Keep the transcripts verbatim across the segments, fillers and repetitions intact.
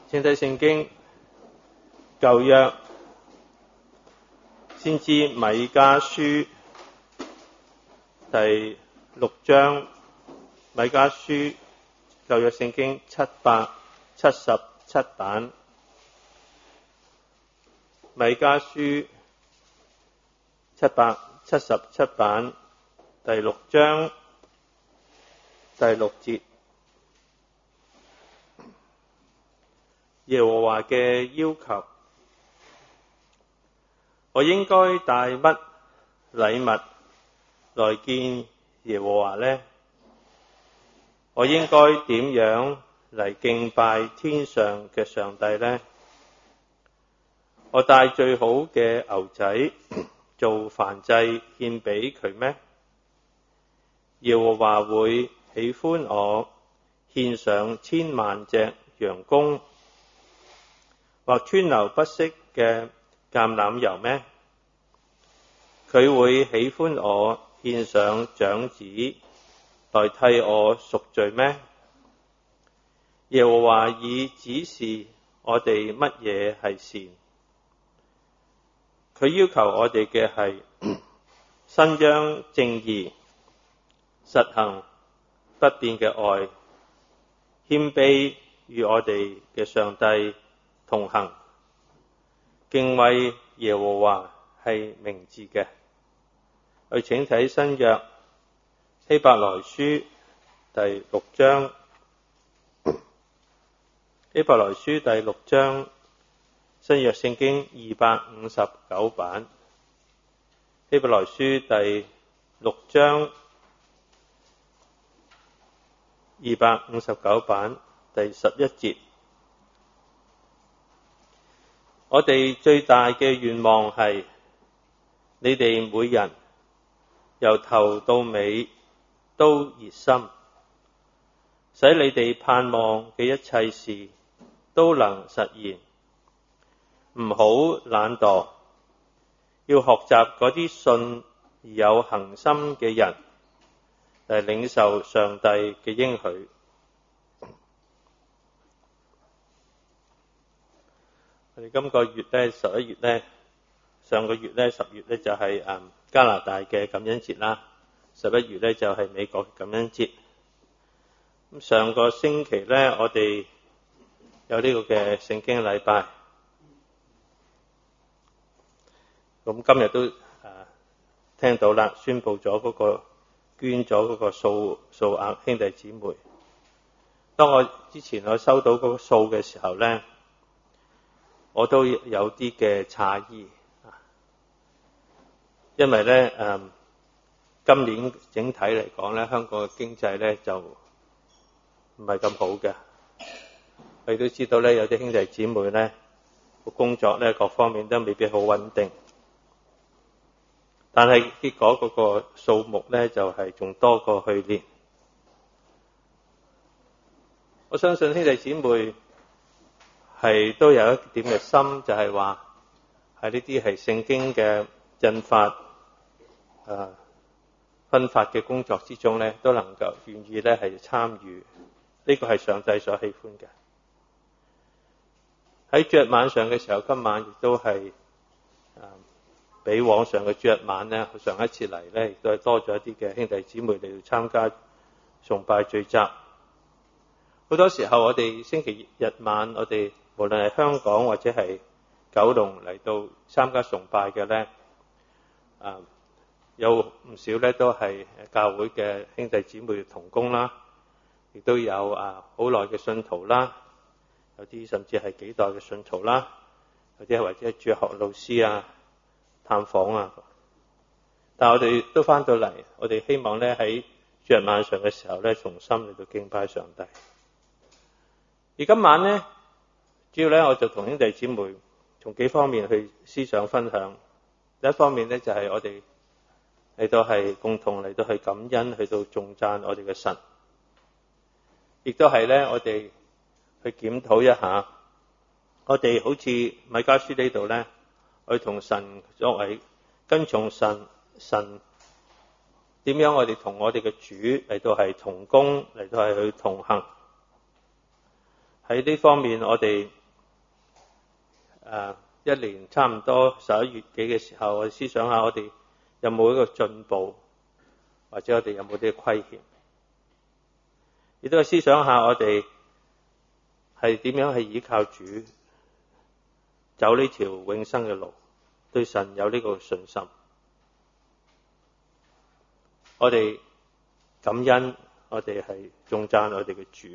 請睇聖經舊約先知米迦書第六章，米迦書舊約聖經七百七十七版，米迦書七百七十七版第六章第六節。耶和華嘅要求，我應該帶乜禮物來見耶和華呢？我應該點樣嚟敬拜天上嘅上帝呢？我帶最好嘅牛仔做燔祭獻俾佢咩？耶和華會喜歡我獻上千萬隻羊公，或川流不息嘅橄欖油咩？佢會喜歡我獻上長子來替我贖罪咩？耶和華已指示我哋乜嘢係善，佢要求我哋嘅係伸張正義，實行不變嘅愛，謙卑與我哋嘅上帝同行，敬畏耶和華係明智嘅。我請睇新約希伯來書第六章，希伯來書第六章新約聖經二百五十九版，希伯來書第六章二百五十九版第十一節。我哋最大嘅願望係，你哋每人由頭到尾都熱心，使你哋盼望嘅一切事都能實現。唔好懶惰，要學習嗰啲信而有恒心嘅人嚟領受上帝嘅應許。我哋今個月咧，十一月咧，上個月咧，十月咧就係誒加拿大嘅感恩節啦，十一月咧就係美國嘅感恩節。咁上個星期咧，我哋有呢個嘅聖經禮拜，咁今日都誒聽到啦，宣布咗嗰個捐咗嗰個數數額兄弟姊妹。當我之前我收到嗰個數嘅時候咧，我都有啲嘅詫異，因為咧誒今年整體嚟講咧，香港嘅經濟咧就唔係咁好嘅。我哋都知道咧，有啲兄弟姊妹咧個工作咧各方面都未必好穩定，但係結果嗰個數目咧就係仲多過去年。我相信兄弟姊妹係都有一點嘅心，就係話喺呢啲係聖經嘅印發、誒分發嘅工作之中咧，都能夠願意咧係參與。呢個係上帝所喜歡嘅。喺主日晚上嘅時候，今晚亦都係誒比往常嘅主日晚咧，上一次嚟咧亦都係多咗一啲嘅兄弟姊妹嚟到參加崇拜聚集。好多時候我哋星期日晚，我哋無論係香港或者係九龍嚟到參加崇拜嘅咧，啊有唔少咧都係教會嘅兄弟姊妹同工啦，亦都有啊好耐嘅信徒啦，有啲甚至係幾代嘅信徒啦，有啲係或者係主學老師啊、探訪啊。但係我哋都翻到嚟，我哋希望咧喺主日晚上嘅時候咧，重新嚟到敬拜上帝。而今晚咧，主要咧我就同兄弟姊妹從幾方面去思想分享。第一方面咧就係、是、我哋嚟到係共同嚟到去感恩，去到頌讚我哋嘅神，亦都係咧我哋去檢討一下，我哋好似米迦書呢度咧，去同神作為跟從神，神點樣我哋同我哋嘅主嚟到係同工，嚟到係去同行。喺呢方面，我哋誒一年差唔多十一月幾嘅時候，我哋思想下我哋有冇一個進步，或者我哋有冇啲虧欠，亦都係思想下我哋係點樣去依靠主走呢條永生嘅路，對神有呢個信心。我哋感恩，我哋係頌讚我哋嘅主。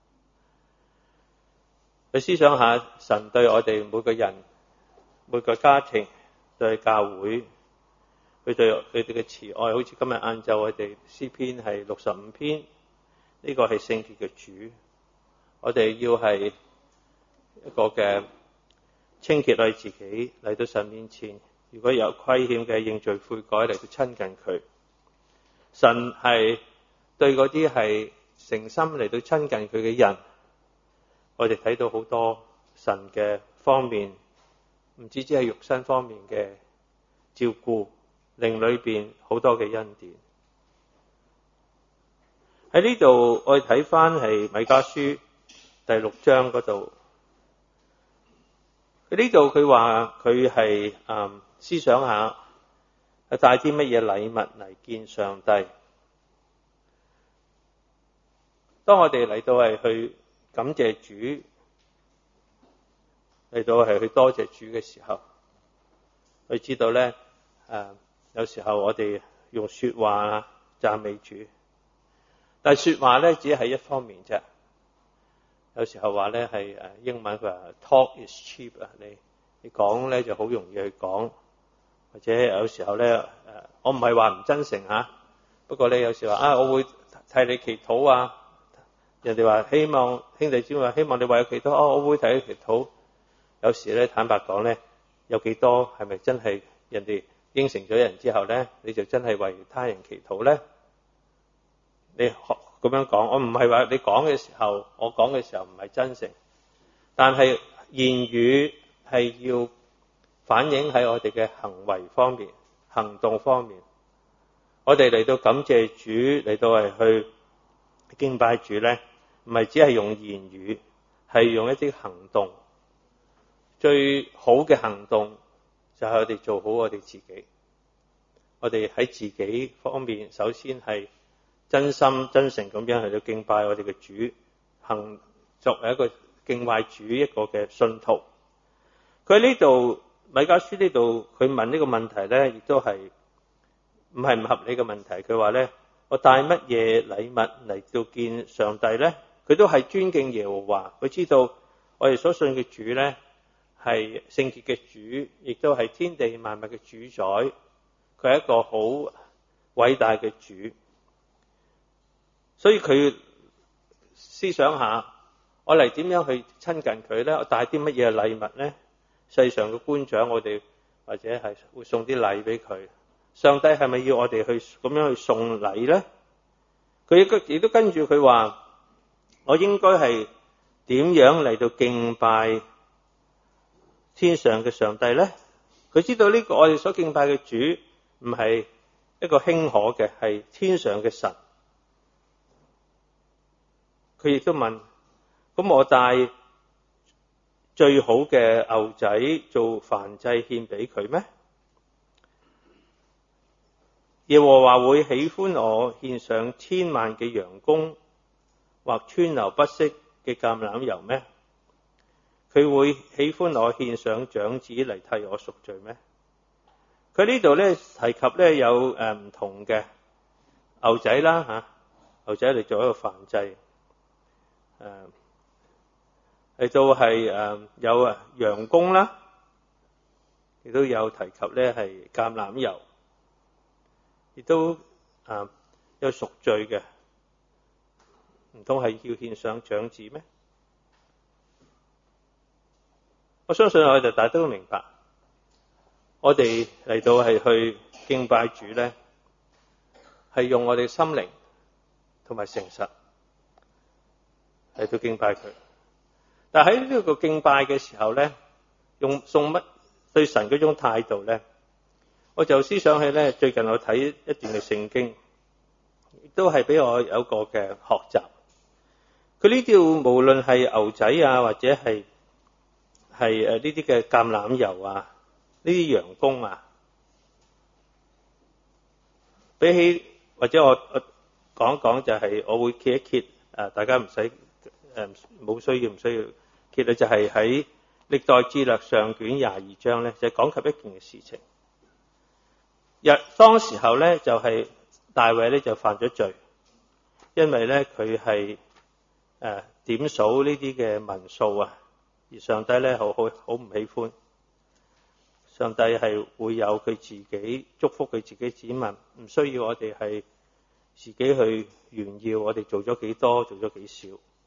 去思想下神對我哋每個人、每個家庭、對教會，佢對佢哋嘅慈愛，好似今日晏晝我哋詩篇係六十五篇，呢個係聖潔嘅主。我哋要係一個嘅清潔我哋自己嚟到神面前，如果有虧欠嘅認罪悔改嚟到親近佢。神係對嗰啲係誠心嚟到親近佢嘅人，我哋睇到好多神嘅方面，唔止只係肉身方面嘅照顧，靈裏邊好多嘅恩典。喺呢度我哋睇翻係米迦書第六章嗰度，喺呢度佢話佢係誒思想下係帶啲乜嘢禮物嚟見上帝。當我哋嚟到係去感謝主，嚟到係去多謝主嘅時候，佢知道咧誒，有時候我哋用說話讚美主，但係說話咧只係一方面啫。有時候話咧係誒英文佢話 talk is cheap 啊，你你講咧就好容易去講，或者有時候咧誒，我唔係話唔真誠吓，不過咧有時話啊，我會替你祈禱啊。人哋話希望兄弟姊妹話希望你為佢祈禱，哦，我會替佢祈禱。有時咧坦白講咧，有幾多係咪真係人哋應承咗人之後咧，你就真係為他人祈禱咧？你學咁樣講，我唔係話你講嘅時候，我講嘅時候唔係真誠，但係言語係要反映喺我哋嘅行為方面、行動方面。我哋嚟到感謝主，嚟到係去敬拜主咧，唔係只係用言語，係用一啲行動。最好嘅行動就係我哋做好我哋自己。我哋喺自己方面，首先係真心真誠咁樣去到敬拜我哋嘅主，行作為一個敬拜主一個嘅信徒。佢喺呢度米迦書呢度，佢問呢個問題咧，亦都係唔係唔合理嘅問題。佢話咧，我帶乜嘢禮物嚟到見上帝咧？佢都係尊敬耶和華。佢知道我哋所信嘅主咧係聖潔嘅主，亦都係天地萬物嘅主宰。佢係一個好偉大嘅主，所以佢思想下，我嚟點樣去親近佢咧？我帶啲乜嘢禮物咧？世上嘅官長，我哋或者係會送啲禮俾佢。上帝係咪要我哋去咁樣去送禮咧？佢亦都亦都跟住佢話，我應該係點樣嚟到敬拜天上嘅上帝咧？佢知道呢個我哋所敬拜嘅主唔係一個輕可嘅，係天上嘅神。佢亦都問，咁我帶最好嘅牛仔做燔祭獻俾佢咩？耶和華會喜歡我獻上千萬嘅羊公，或川流不息嘅橄欖油咩？佢會喜歡我獻上長子嚟替我贖罪咩？佢呢度咧提及咧有誒唔同嘅牛仔啦吓，牛仔嚟做一個燔祭，誒嚟到係誒有啊羊公啦，亦都有提及咧係橄欖油，亦都誒有贖罪嘅，唔通係要獻上長子咩？我相信我哋大家都明白，我哋嚟到係去敬拜主咧，係用我哋心靈同埋誠實嚟到敬拜佢。但喺呢個敬拜嘅時候咧，用送乜對神嗰種態度咧，我就思想起咧，最近我睇一段嘅聖經，亦都係俾我有個嘅學習。佢呢條無論係牛仔啊，或者係係誒呢啲嘅橄欖油啊，呢啲羊公啊，比起或者我我講一講就係我會揭一揭誒，大家唔使誒冇需要唔需要揭咧，就係喺歷代志略上卷廿二章咧，就係講及一件嘅事情。日當時候咧就係大衛咧就犯咗罪，因為咧佢係誒點數呢啲嘅民數啊，而上帝咧好好好唔喜歡。上帝係會有佢自己祝福佢自己子民，唔需要我哋係自己去炫耀我哋做咗幾多，做咗幾少。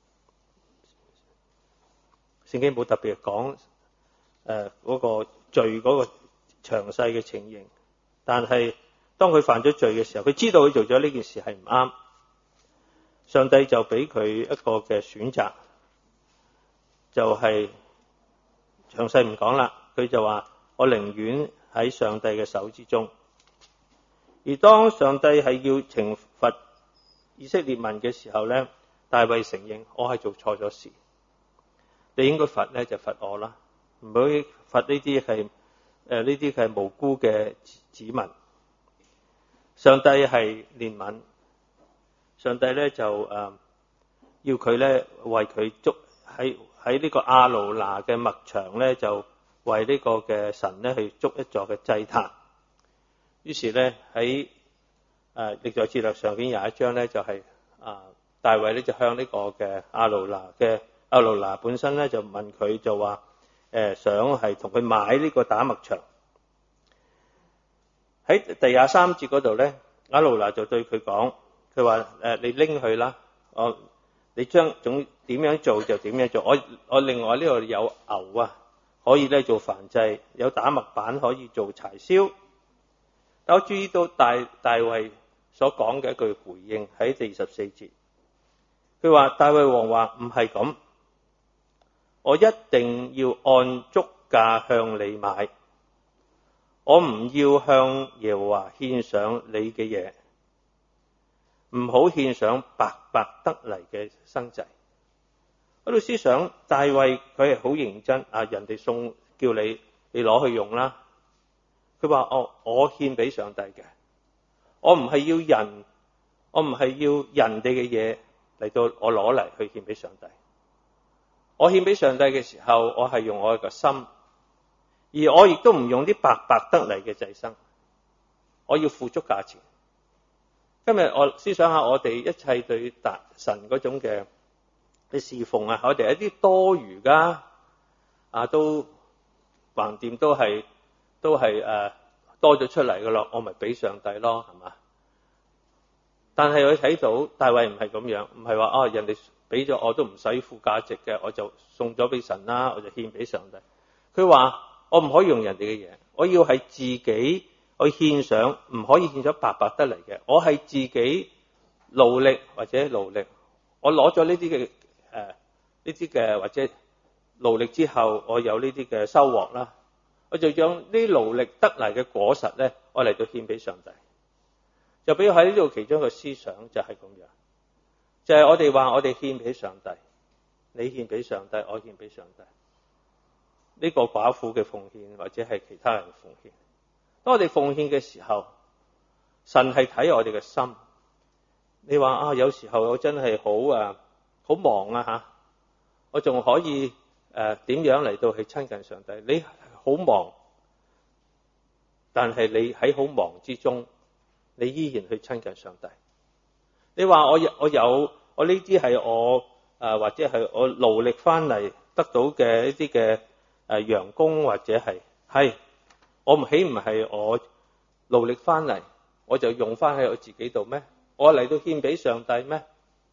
聖經冇特別講誒嗰個罪嗰個詳細嘅情形，但係當佢犯咗罪嘅時候，佢知道佢做咗呢件事係唔啱，上帝就俾佢一個嘅選擇，就係詳細唔講啦。佢就話：我寧願喺上帝嘅手之中。而當上帝係要懲罰以色列民嘅時候咧，大衛承認我係做錯咗事，你應該罰咧就罰我啦，唔好罰呢啲係誒呢啲係無辜嘅子民。上帝係憐憫，上帝咧就誒、呃、要佢咧為佢築喺喺呢個亞魯拿嘅麥場咧，就為呢個嘅神咧去築一座嘅祭壇。於是咧喺誒歷代志略上邊廿一章咧，就係、是、啊、呃、大衛咧就向呢個嘅亞魯拿嘅亞魯拿本身咧就問佢，就話誒、呃、想係同佢買呢個打麥場。喺第廿三節嗰度咧，亞魯拿就對佢講，佢話誒你拎去啦，我你將總點樣做就點樣做。我我另外呢度有牛啊，可以咧做燔祭，有打麥板可以做柴燒。但我注意到大大衛所講嘅一句回應喺第二十四節，佢話大衛王話唔係咁，我一定要按足價向你買，我唔要向耶和華獻上你嘅嘢，唔好獻上白白得嚟嘅牲祭。我喺度思想，大衛佢係好認真啊，人哋送叫你你攞去用啦。佢話哦，我獻俾上帝嘅，我唔係要人，我唔係要人哋嘅嘢嚟到我攞嚟去獻俾上帝。我獻俾上帝嘅時候，我係用我嘅心，而我亦都唔用啲白白得嚟嘅祭牲，我要付足價錢。今日我思想下，我哋一切對達神嗰種嘅嘅侍奉啊，我哋一啲多餘噶啊，都橫掂都係。都係誒、呃、多咗出嚟嘅咯，我咪俾上帝咯，係嘛？但係我睇到大衛唔係咁樣，唔係話啊人哋俾咗我都唔使付價值嘅，我就送咗俾神啦，我就獻俾上帝。佢話我唔可以用人哋嘅嘢，我要係自己去獻上，唔可以獻咗白白得嚟嘅。我係自己勞力或者勞力，我攞咗呢啲嘅誒呢啲嘅或者勞力之後，我有呢啲嘅收穫啦。我就將呢勞力得嚟嘅果實咧，我嚟到獻俾上帝。就比如喺呢度其中一個思想就係咁樣，就係、是、我哋話我哋獻俾上帝，你獻俾上帝，我獻俾上帝。呢、這個寡婦嘅奉獻或者係其他人嘅奉獻，當我哋奉獻嘅時候，神係睇我哋嘅心。你話啊，有時候我真係好啊，好忙啊吓，我仲可以誒點、呃、樣嚟到去親近上帝？你好忙，但係你喺好忙之中，你依然去親近上帝。你話我有我有我呢啲係我誒、呃、或者係我勞力翻嚟得到嘅一啲嘅誒羊工，或者係係我唔起唔係我勞力翻嚟，我就用翻喺我自己度咩？我嚟到獻俾上帝咩？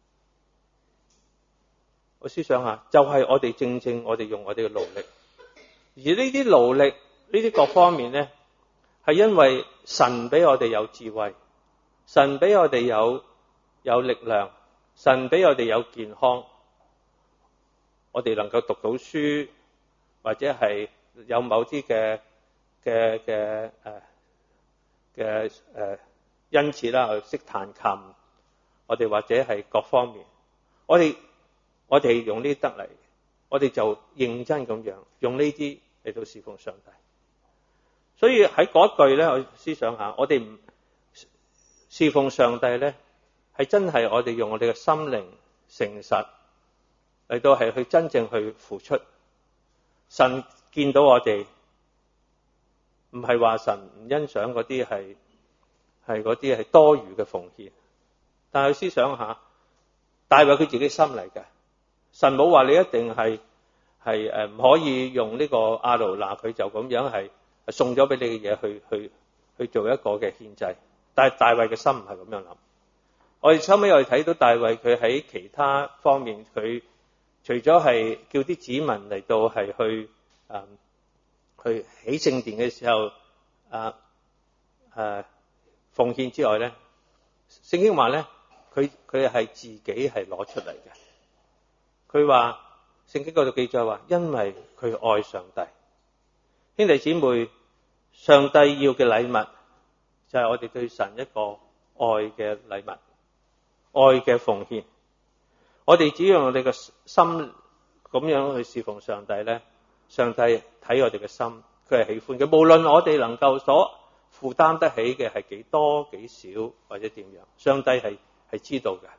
我思想下，就係、是、我哋正正我哋用我哋嘅勞力。而呢啲勞力，呢啲各方面咧，係因為神俾我哋有智慧，神俾我哋有有力量，神俾我哋有健康，我哋能夠讀到書，或者係有某啲嘅嘅嘅誒嘅誒因此啦，識彈琴，我哋或者係各方面，我哋我哋用呢啲得嚟， 我哋就認真咁樣用呢啲嚟到侍奉上帝。所以喺嗰句咧，我思想下，我哋唔侍奉上帝咧，係真係我哋用我哋嘅心靈誠實嚟到係去真正去付出。神見到我哋，唔係話神唔欣賞嗰啲係係嗰啲係多餘嘅奉獻，但係思想下，大衛佢自己心嚟嘅，神冇話你一定係係誒唔可以用呢個亞勞拿，佢就咁樣係送咗俾你嘅嘢去去去做一個嘅獻祭，但係大衛嘅心唔係咁樣諗。我哋收尾我哋睇到大衛佢喺其他方面，佢除咗係叫啲子民嚟到係去誒、嗯、去起聖殿嘅時候誒誒奉獻之外咧，聖經話咧佢佢係自己係攞出嚟嘅。佢話聖經嗰度記載話，因為佢愛上帝。兄弟姊妹，上帝要嘅禮物就係我哋對神一個愛嘅禮物，愛嘅奉獻。我哋只要用我哋嘅心咁樣去侍奉上帝咧，上帝睇我哋嘅心，佢係喜歡嘅。無論我哋能夠所負擔得起嘅係幾多幾少或者點樣，上帝係係知道嘅。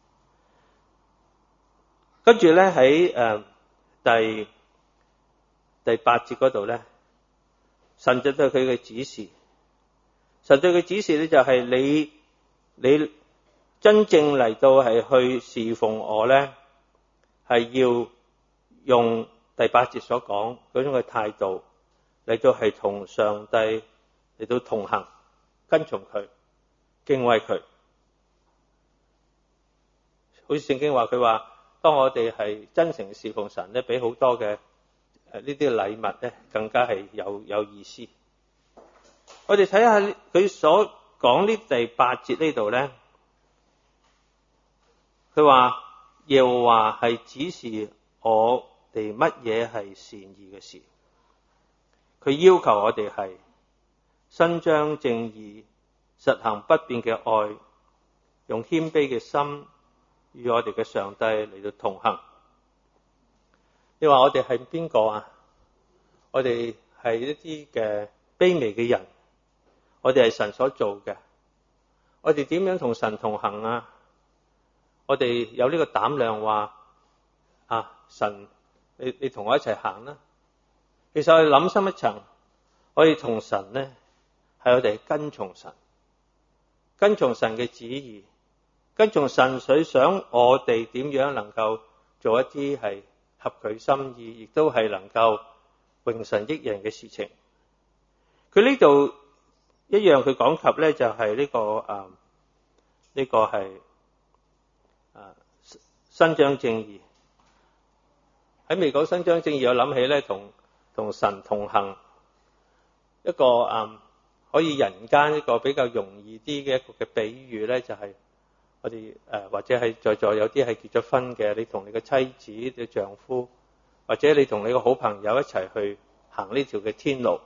跟住咧喺誒第第八節嗰度咧，神就對佢嘅指示，神對佢指示咧就係你你真正嚟到係去侍奉我咧，係要用第八節所講嗰種嘅態度嚟到係同上帝嚟到同行，跟從佢，敬畏佢。好似聖經話，佢話當我哋係真誠侍奉神咧，比好多嘅誒呢啲禮物咧更加係有有意思。我哋睇下佢所講呢第八節呢度咧，佢話耶和華係指示我哋乜嘢係善意嘅事，佢要求我哋係伸張正義，實行不變嘅愛，用謙卑嘅心與我哋嘅上帝嚟到同行。你話我哋係邊個啊？我哋係一啲嘅卑微嘅人，我哋係神所做嘅，我哋點樣同神同行啊？我哋有呢個膽量話啊，神你你同我一齊行啦。其實我哋諗深一層，我哋同神咧係我哋跟從神，跟從神嘅旨意，跟從神所想我哋點樣能夠做一啲係合佢心意，亦都係能夠榮神益人嘅事情。佢呢度一樣佢講及咧就係呢個誒呢個係誒伸張正義。喺未講伸張正義，我諗起咧同同神同行一個誒可以人間一個比較容易啲嘅一個嘅比喻咧，就係我哋誒或者係在座有啲係結咗婚嘅，你同你嘅妻子、你嘅丈夫，或者你同你嘅好朋友一齊去行呢條嘅天路。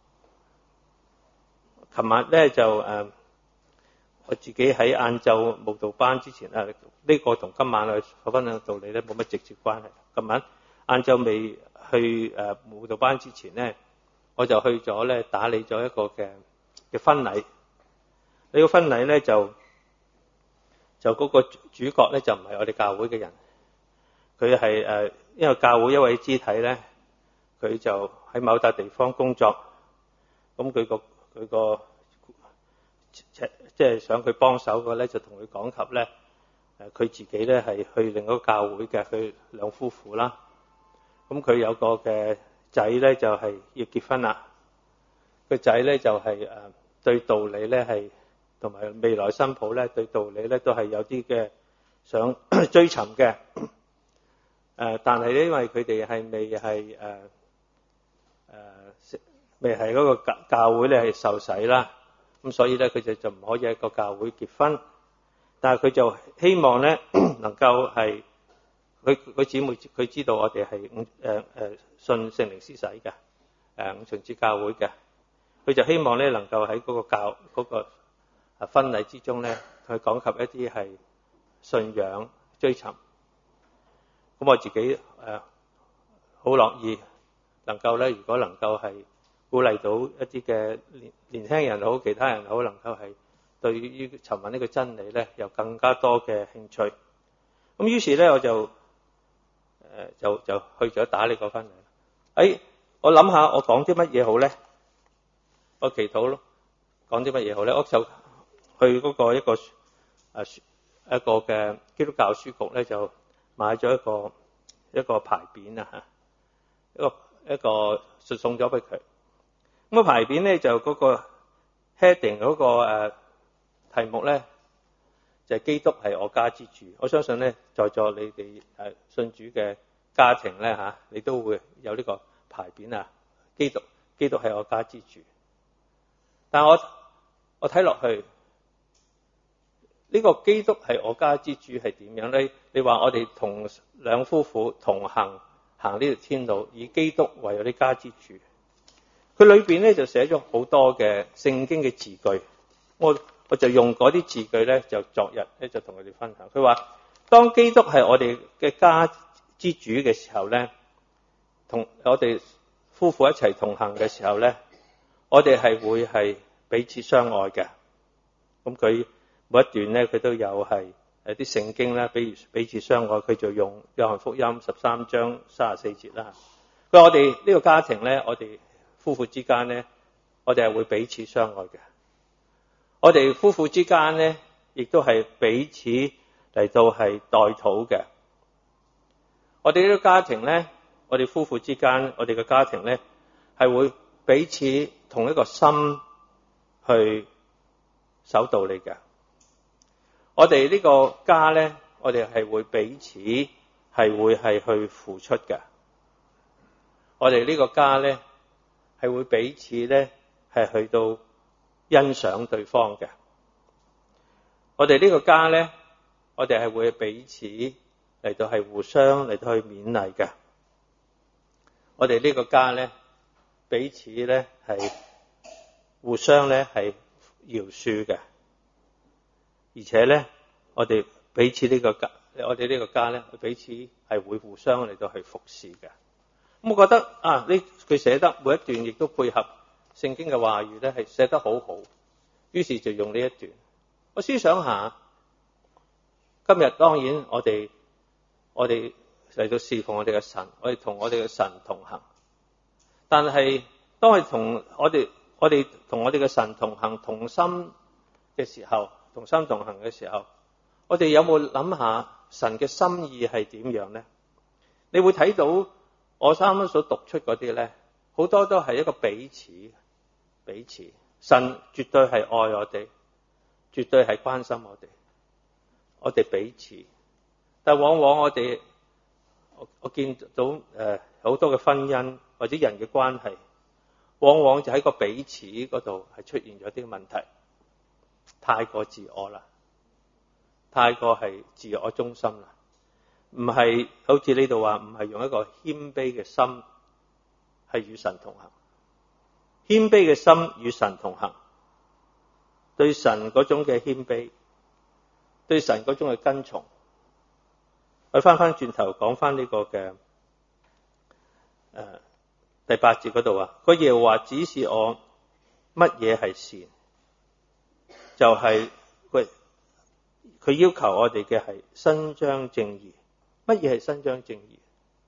琴日咧就誒我自己喺晏晝慕道班之前啊，呢個同今晚嘅分享道理咧冇乜直接關係。琴晚晏晝未去誒慕道班之前咧，我就去咗咧打理咗一個嘅嘅婚禮。呢個婚禮咧就就嗰個主角咧就唔係我哋教會嘅人，佢係誒因為教會一位肢體咧，佢就喺某笪地方工作，咁佢個佢個即係想佢幫手嘅咧，就同佢講及咧誒佢自己咧係去另一個教會嘅，佢兩夫婦啦。咁佢有個嘅仔咧就係要結婚啦，個仔咧就係誒對道理咧係同埋未來新抱咧對道理咧都係有啲嘅想追尋嘅。誒但係咧因為佢哋係未係誒誒未係嗰個教教會咧係受洗啦，咁所以咧佢就就唔可以喺個教會結婚。但係佢就希望咧能夠係。佢佢姊妹佢知道我哋係五誒誒信聖靈施洗嘅誒五旬節教會嘅，佢就希望咧能夠喺嗰個教嗰個啊婚禮之中咧，去講及一啲係信仰追尋。咁我自己誒好樂意能夠咧，如果能夠係鼓勵到一啲嘅年年輕人好，其他人好，能夠係對於尋揾呢個真理咧，有更加多嘅興趣。咁於是咧，我就誒、呃、就就去咗打呢個翻嚟。誒、哎，我諗下我講啲乜嘢好咧？我祈禱咯，講啲乜嘢好咧？我就去嗰個一個誒、啊、一個嘅基督教書局咧，就買咗一個一個牌匾啊嚇，一個一個送送咗俾佢。咁個牌匾咧就嗰個 heading 嗰個誒題目咧就係基督係我家之主。我相信咧，在座你哋誒信主嘅家庭咧嚇，你都會有呢個牌匾啊，基督基督係我家之主。但係我我睇落去呢個基督係我家之主係點樣咧？你話我哋同兩夫婦同行行呢條天路，以基督為我哋家之主。佢裏邊咧就寫咗好多嘅聖經嘅字句，我我就用嗰啲字句咧，就昨日咧就同佢哋分享。佢話當基督係我哋嘅家之主嘅時候咧，同我哋夫婦一齊同行嘅時候咧，我哋係會係彼此相愛嘅。咁佢每一段咧，佢都有係誒啲聖經啦，比如彼此相愛，佢就用約翰福音十三章三十四節啦。佢話我哋呢個家庭咧，我哋夫婦之間咧，我哋係會彼此相愛嘅。我哋夫婦之間咧，亦都係彼此嚟到係代禱嘅。我哋呢個家庭咧，我哋夫婦之間，我哋嘅家庭咧，係會彼此同一個心去守道理嘅。我哋呢個家咧，我哋係會彼此係會係去付出嘅。我哋呢個家咧，係會彼此咧係去到欣賞對方嘅。我哋呢個家咧，我哋係會彼此嚟到係互相嚟到去勉勵嘅。我哋呢個家咧，彼此咧係互相咧係饒恕嘅，而且咧我哋彼此呢個家，我哋呢個家咧，彼此係會互相嚟到去服侍嘅。咁我覺得啊，呢佢寫得每一段亦都配合聖經嘅話語咧，係寫得好好。於是就用呢一段。我思想下，今日當然我哋我哋嚟到侍奉我哋嘅神，我哋同我哋嘅神同行。但係當係同我哋我哋同我哋嘅神同行同心嘅時候，同心同行嘅時候，我哋有冇諗下神嘅心意係點樣咧？你會睇到我啱啱所讀出嗰啲咧，好多都係一個彼此彼此。神絕對係愛我哋，絕對係關心我哋，我哋彼此。但往往我哋我，我見到誒好多嘅婚姻或者人嘅關係，往往就喺個彼此嗰度係出現咗啲問題，太過自我啦，太過係自我中心啦，唔係好似呢度話，唔係用一個謙卑嘅心係與神同行。謙卑嘅心與神同行，對神嗰種嘅謙卑，對神嗰種嘅跟從。我翻翻轉頭講翻呢個嘅誒、呃、第八節嗰度啊，個耶和華指示我乜嘢係善，就係佢佢要求我哋嘅係伸張正義。乜嘢係伸張正義？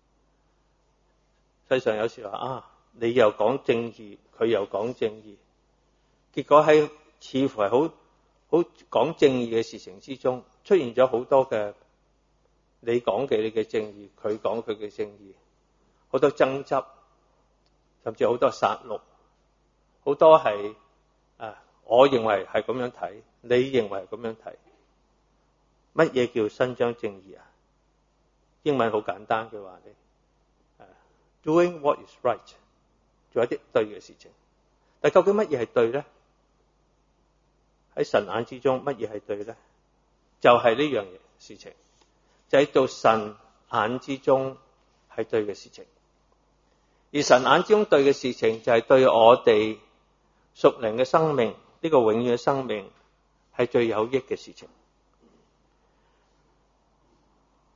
世上有時話啊，你又講正義，佢又講正義，結果喺似乎係好好講正義嘅事情之中，出現咗好多嘅你講嘅你嘅正義，佢講佢嘅正義，好多爭執，甚至好多殺戮，好多係啊，我認為係咁樣睇，你認為係咁樣睇。乜嘢叫伸張正義啊？英文好簡單嘅話咧，啊 ，doing what is right。做一啲對嘅事情，但究竟乜嘢係對咧？喺神眼之中，乜嘢係對咧？就係呢樣嘢事情，就係到神眼之中係對嘅事情。而神眼之中對嘅事情，就係對我哋屬靈嘅生命，呢個永遠嘅生命係最有益嘅事情。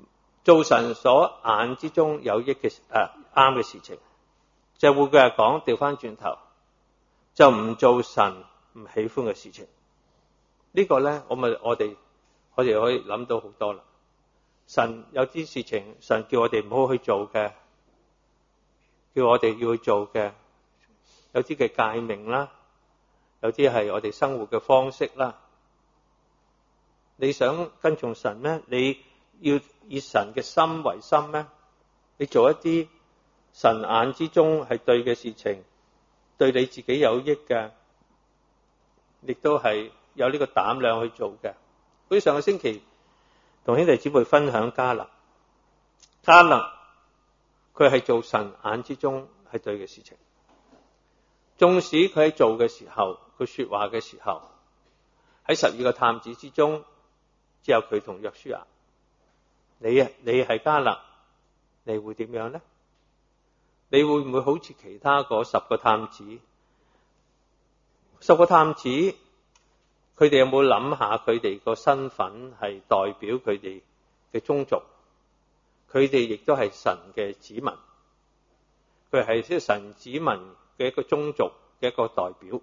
做神所眼之中有益嘅誒啱嘅事情，就會佢係講調翻轉頭，就唔做神唔喜歡嘅事情。呢個咧，我咪我哋我哋可以諗到好多啦。神有啲事情，神叫我哋唔好去做嘅，叫我哋要去做嘅，有啲嘅誡命啦，有啲係我哋生活嘅方式啦。你想跟從神咩？你要以神嘅心為心咩？你做一啲神眼之中係對嘅事情，對你自己有益嘅，亦都係有呢個膽量去做嘅。好似上個星期同兄弟姊妹分享迦勒，迦勒佢係做神眼之中係對嘅事情，縱使佢喺做嘅時候，佢說話嘅時候，喺十二個探子之中，只有佢同約書亞。你啊，你係迦勒，你會點樣呢？你會唔會好似其他嗰十個探子？十個探子，佢哋有冇諗下佢哋個身份係代表佢哋嘅宗族？佢哋亦都係神嘅子民，佢係即係神子民嘅一個宗族嘅一個代表。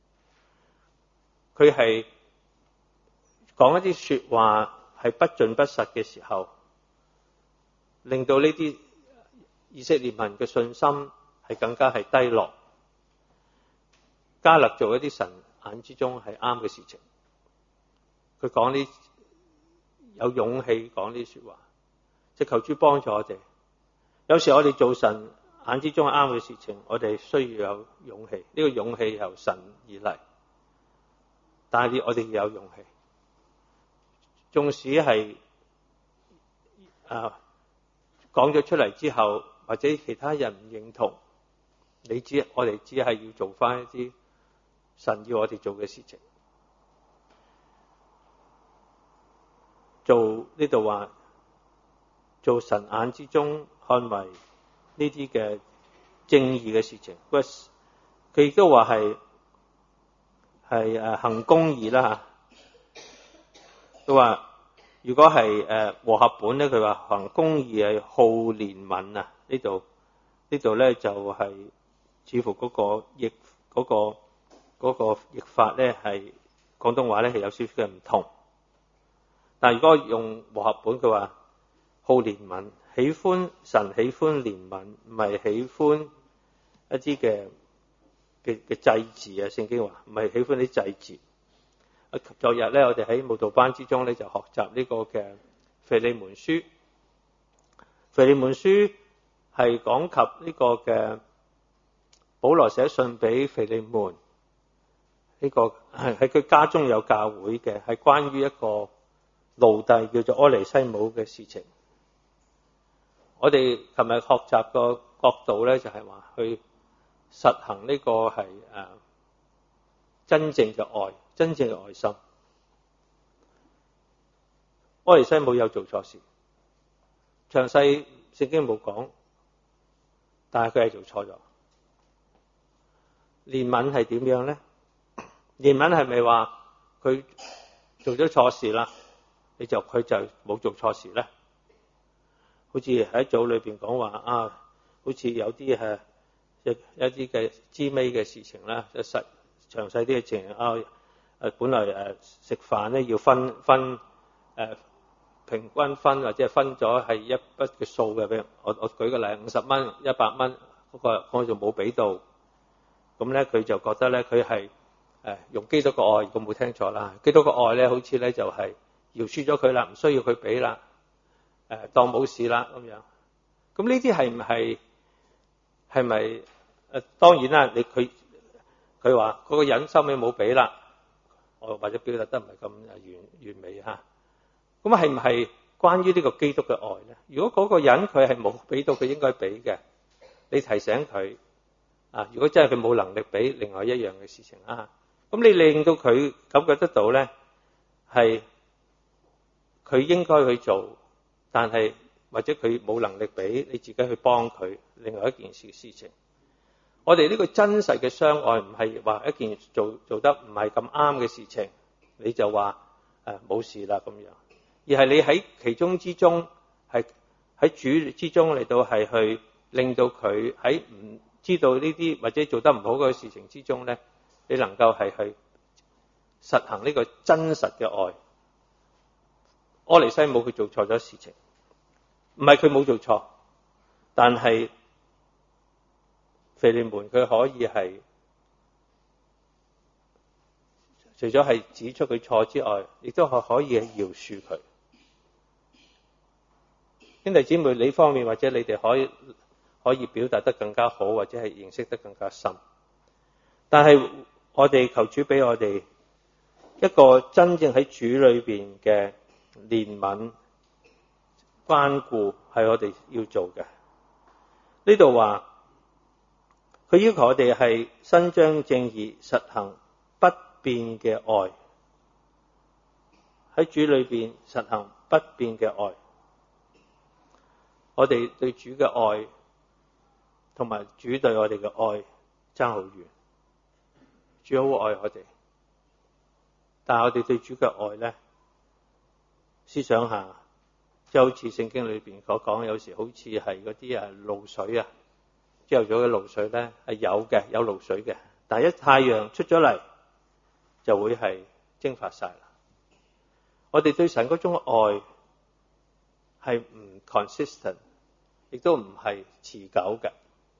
佢係講一啲說話係不盡不實嘅時候，令到呢啲以色列民嘅信心係更加係低落。迦勒做一啲神眼之中係啱嘅事情，佢講啲有勇氣講啲說話，即係求主幫助我哋。有時我哋做神眼之中係啱嘅事情，我哋需要有勇氣，呢個勇氣由神而嚟，但係我哋要有勇氣。縱使係啊講咗出嚟之後，或者其他人唔認同，你知我哋只係要做翻一啲神要我哋做嘅事情。做呢度話做神眼之中看為呢啲嘅正義嘅事情，佢亦都話係係誒行公義啦吓。佢話如果係誒和合本咧，佢話行公義係好憐憫啊。呢度呢度咧就係、是、似乎嗰個譯嗰、那個嗰、那個譯法咧係廣東話咧係有少少嘅唔同。但係如果用和合本，佢話好憐憫，喜歡神喜歡憐憫，唔係喜歡一啲嘅嘅嘅祭祀啊。聖經話唔係喜歡啲祭祀。昨日咧，我哋喺慕道班之中咧就學習呢個嘅腓利門書。腓利門書係講及呢個嘅保羅寫信俾腓利門，呢、這個係喺佢家中有教會嘅，係關於一個奴隸叫做柯尼西姆嘅事情。我哋琴日學習個角度咧就係話去實行呢個係誒真正嘅愛。真正嘅愛心。柯尼西姆有做錯事，詳細聖經冇講，但係佢係做錯咗。憐憫係點樣咧？憐憫係咪話佢做咗錯事啦，你就佢就冇做錯事咧？好似喺組裏邊講話啊，好似有啲係一一啲嘅滋味嘅事情啦，即係實詳細啲嘅情形啊。誒本來誒食飯咧要分分誒、呃、平均分或者係分咗係一筆嘅數嘅，俾我我舉個例，五十蚊、一百蚊嗰個我就冇俾到，咁咧佢就覺得咧佢係誒用基督嘅愛，我冇聽錯啦，基督嘅愛咧好似咧就係饒恕咗佢啦，唔需要佢俾啦，誒、呃、當冇事啦咁樣。咁呢啲係唔係係咪誒？當然啦，你佢佢話嗰個人收尾冇俾啦。或者表達得唔係咁完完美嚇，咁係唔係關於呢個基督嘅愛咧？如果嗰個人佢係冇俾到佢應該俾嘅，你提醒佢啊。如果真係佢冇能力俾，另外一樣嘅事情啊，咁你令到佢感覺得到咧，係佢應該去做，但係或者佢冇能力俾，你自己去幫佢，另外一件事事情。我哋呢個真實嘅相愛唔係話一件做做得唔係咁啱嘅事情，你就話誒冇事啦咁樣，而係你喺其中之中係喺主之中嚟到係去令到佢喺唔知道呢啲或者做得唔好嘅事情之中咧，你能夠係去實行呢個真實嘅愛。柯尼西姆佢做錯咗事情，唔係佢冇做錯，但係腓利門佢可以係除咗係指出佢錯之外，亦都係可以饒恕佢。兄弟姊妹，呢方面或者你哋可以可以表達得更加好，或者係認識得更加深。但係我哋求主俾我哋一個真正喺主裏邊嘅憐憫關顧，係我哋要做嘅。呢度話佢要求我哋係伸張正義，實行不變嘅愛，喺主裏邊實行不變嘅愛。我哋對主嘅愛同埋主對我哋嘅愛爭好遠。主好愛我哋，但係我哋對主嘅愛咧，思想下，即係好似聖經裏邊所講，有時好似係嗰啲啊露水啊，朝頭早嘅露水咧係有嘅，有露水嘅，但係一太陽出咗嚟就會係蒸發晒啦。我哋對神嗰種愛係唔 consistent， 亦都唔係持久嘅。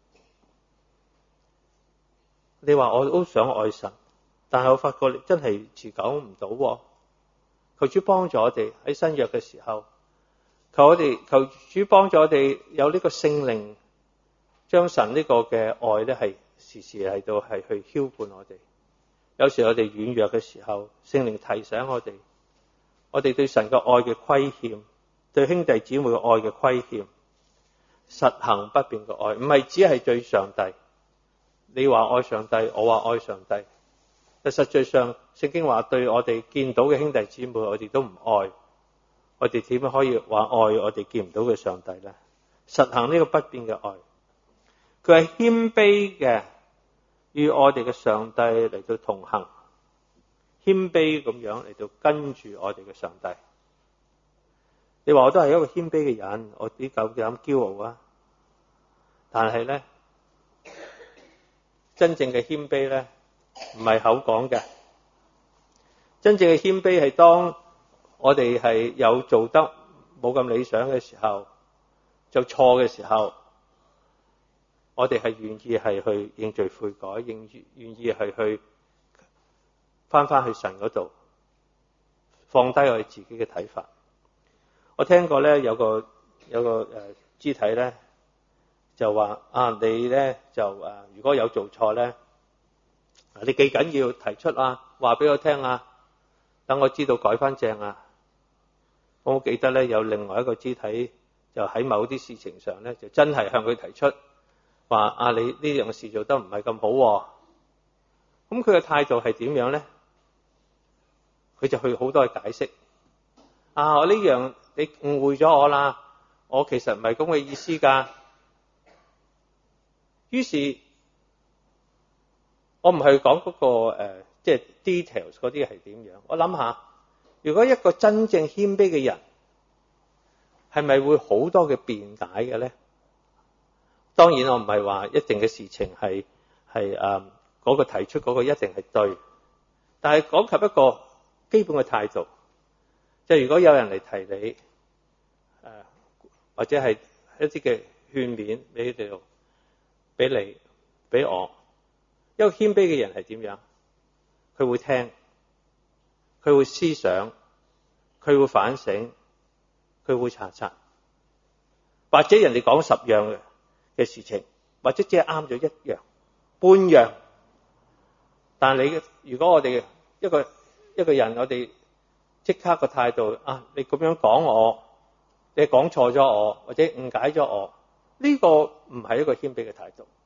你話我都想愛神，但係我發覺你真係持久唔到喎。求主幫助我哋喺新約嘅時候，求我哋求主幫助我哋有呢個聖靈，將神呢個嘅愛咧係時時嚟到係去澆灌我哋。有時我哋軟弱嘅時候，聖靈提醒我哋，我哋對神嘅愛嘅虧欠，對兄弟姊妹嘅愛嘅虧欠，實行不變嘅愛，唔係只係對上帝。你話愛上帝，我話愛上帝，但實際上聖經話對我哋見到嘅兄弟姊妹，我哋都唔愛，我哋點樣可以話愛我哋見唔到嘅上帝呢？實行呢個不變嘅愛，佢係謙卑嘅，與我哋嘅上帝嚟到同行，謙卑咁樣嚟到跟住我哋嘅上帝。你話我都係一個謙卑嘅人，我點夠膽驕傲啊？但係咧，真正嘅謙卑咧，唔係口講嘅。真正嘅謙卑係當我哋係有做得冇咁理想嘅時候，就錯嘅時候，我哋係願意係去認罪悔改，願願意係去翻翻去神嗰度，放低我哋自己嘅睇法。我聽過咧，有個有個誒肢體咧，就話啊，你咧就誒，如果有做錯咧，你記緊要提出啊，話俾我聽啊，等我知道改翻正啊。我記得咧，有另外一個肢體就喺某啲事情上咧，就真係向佢提出話啊，你呢樣事做得唔係咁好啊。咁佢嘅態度係點樣咧？佢就去好多嘅解釋啊，我呢樣你誤會咗我啦，我其實唔係咁嘅意思噶。於是我唔係講嗰個誒，即係 details 嗰啲係點樣。我諗下，如果一個真正謙卑嘅人，係咪會好多嘅辯解嘅咧？當然我唔係話一定嘅事情係係誒嗰個提出嗰個一定係對，但係講及一個基本嘅態度，即係如果有人嚟提你誒、呃，或者係一啲嘅勸勉俾你哋，俾你俾我，一個謙卑嘅人係點樣？佢會聽，佢會思想，佢會反省，佢會查察，或者人哋講十樣嘅嘅事情，或者只係啱咗一樣半樣，但係你如果我哋一個一個人，我哋即刻個態度啊，你咁樣講我，你講錯咗我，或者誤解咗我，呢個唔係一個謙卑嘅態度，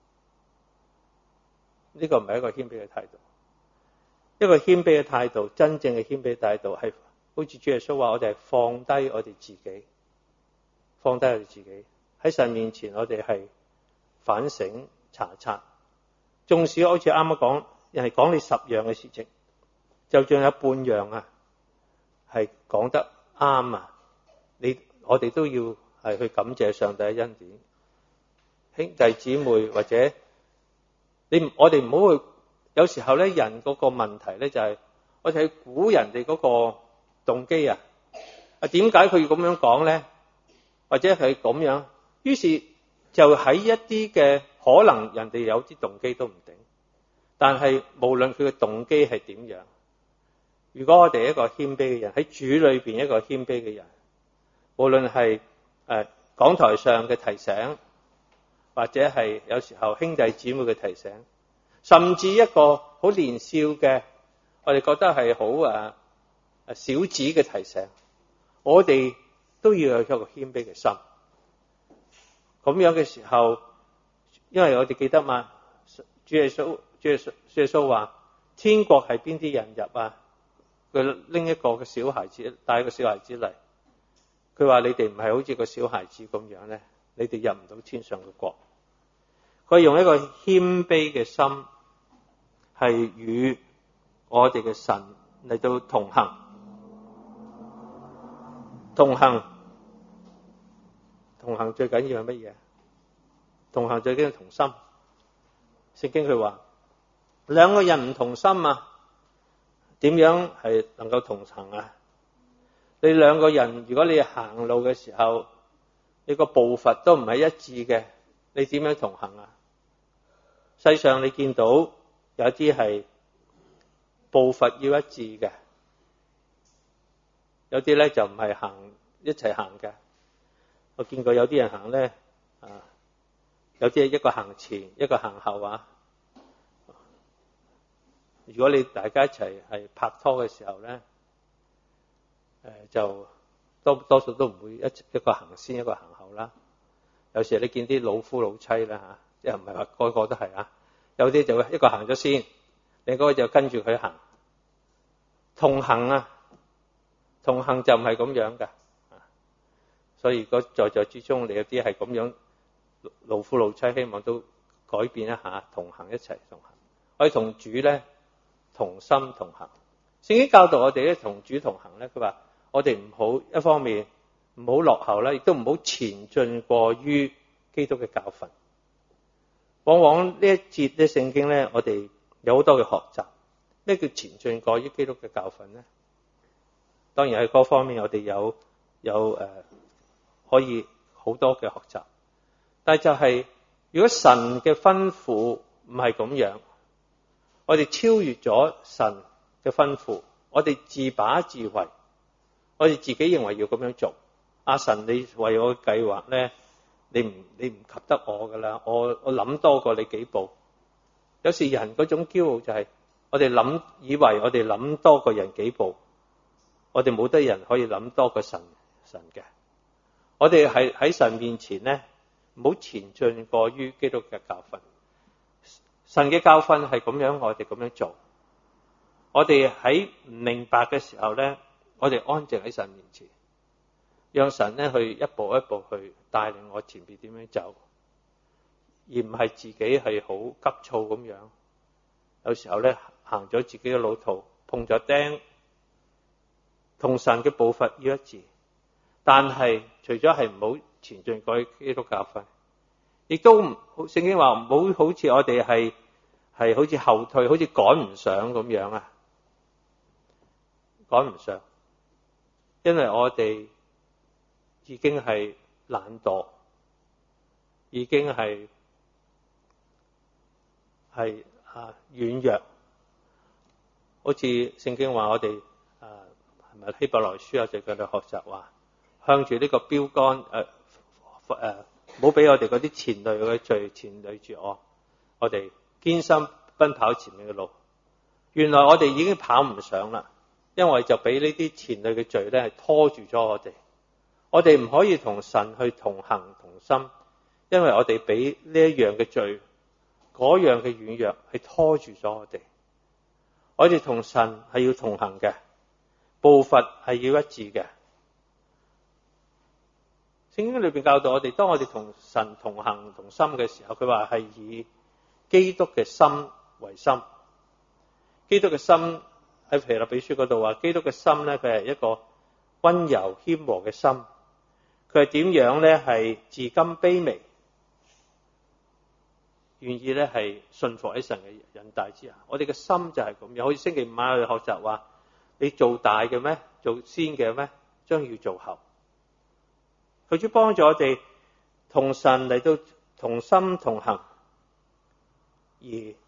呢個唔係一個謙卑嘅態度。一個謙卑嘅態度，真正嘅謙卑態度係好似主耶穌話，我哋係放低我哋自己，放低我哋自己喺神面前，我哋係反省查察。縱使好似啱啱講，人係講你十樣嘅事情，就仲有半樣啊係講得啱啊，你我哋都要係去感謝上帝嘅恩典。兄弟姊妹或者你我哋唔好去，有時候咧人嗰個問題咧就係我哋去估人哋嗰個動機啊，啊點解佢要咁樣講咧？或者係咁樣，於是就喺一啲嘅可能人哋有啲動機都唔定，但係無論佢嘅動機係點樣，如果我哋一個謙卑嘅人喺主裏邊一個謙卑嘅人，無論係誒講台上嘅提醒，或者係有時候兄弟姊妹嘅提醒，甚至一個好年少嘅我哋覺得係好誒誒小子嘅提醒，我哋都要有一個謙卑嘅心。咁樣嘅時候，因為我哋記得嘛，主耶穌主耶穌主耶穌話天國係邊啲人入啊？佢拎一個嘅小孩子，帶一個小孩子嚟，佢話你哋唔係好似個小孩子咁樣咧，你哋入唔到天上嘅國。佢用一個謙卑嘅心，係與我哋嘅神嚟到同行，同行，同行最緊要係乜嘢？同行最緊要同心。聖經佢話兩個人唔同心啊，點樣係能夠同行啊？你兩個人如果你行路嘅時候，你個步伐都唔係一致嘅，你點樣同行啊？世上你見到有啲係步伐要一致嘅，有啲咧就唔係行一齊行嘅。我見過有啲人行咧，啊，有啲係一個行前，一個行後啊。如果你大家一齊係拍拖嘅時候咧，誒就多多數都唔會一一個行先，一個行後啦。有時你見啲老夫老妻啦嚇。又唔係話個個都係啊，有啲就一個行咗先，另一個就跟住佢行，同行啊，同行就唔係咁樣噶，所以如果在座之中你有啲係咁樣老夫老妻，希望都改變一下，同行一齊同行，我哋同主咧同心同行。聖經教導我哋咧同主同行咧，佢話我哋唔好一方面唔好落後啦，亦都唔好前進過於基督嘅教訓。往往呢一節嘅聖經咧，我哋有好多嘅學習。咩叫前進過於基督嘅教訓咧？當然喺嗰方面我哋有有誒、呃、可以好多嘅學習。但係就係、是、如果神嘅吩咐唔係咁樣，我哋超越咗神嘅吩咐，我哋自把自為，我哋自己認為要咁樣做。阿神，你為我嘅計劃咧？你唔你唔及得我噶啦，我我諗多過你幾步。有時人嗰種驕傲就係我哋諗以為我哋諗多過人幾步，我哋冇得人可以諗多過神神嘅。我哋係喺神面前咧，唔好前進過於基督嘅教訓。神嘅教訓係咁樣，我哋咁樣做。我哋喺唔明白嘅時候咧，我哋安靜喺神面前。讓神咧去一步一步去帶領我前邊點樣走，而唔係自己係好急躁咁樣。有時候咧行咗自己嘅路途，碰咗釘，同神嘅步伐要一致。但係除咗係唔好前進過基督教訓，亦都唔聖經話唔好好似我哋係係好似後退，好似趕唔上咁樣啊，趕唔上，因為我哋已經係懶惰，已經係係啊軟弱，好似聖經話我哋啊係咪希伯來書啊就叫你學習話，向住呢個標杆誒誒，唔好俾我哋嗰啲纏累嘅罪纏累住我，我哋堅心奔跑前面嘅路。原來我哋已經跑唔上啦，因為就俾呢啲纏累嘅罪咧係拖住咗我哋。我哋唔可以同神去同行同心，因為我哋俾呢一樣嘅罪，嗰樣嘅軟弱係拖住咗我哋。我哋同神係要同行嘅，步伐係要一致嘅。聖經裏邊教導我哋，當我哋同神同行同心嘅時候，佢話係以基督嘅心為心。基督嘅心喺腓立比書嗰度話，基督嘅心咧，佢係一個溫柔謙和嘅心。 佢係點樣咧？係自甘卑微，願意咧係信服喺神嘅引帶之下。我哋嘅心就係咁樣。好似星期五晚我哋學習話，你做大嘅咩？做先嘅咩？將要做後。佢主幫助我哋同神嚟到同心同行，而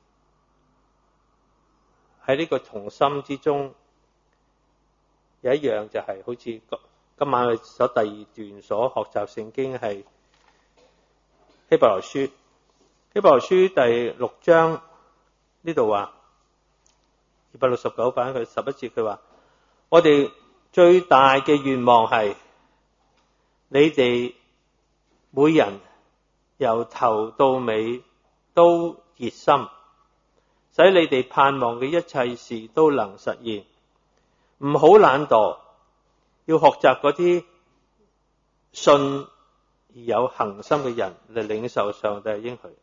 喺呢個同心之中，有一樣就係好似今晚我哋所第二段所學習聖經係希伯來書，希伯來書第六章呢度話二百六十九版佢十一節，佢話我哋最大嘅願望係你哋每人由頭到尾都熱心，使你哋盼望嘅一切事都能實現。唔好懶惰，要學習嗰啲信而有恒心嘅人嚟領受上帝嘅應許。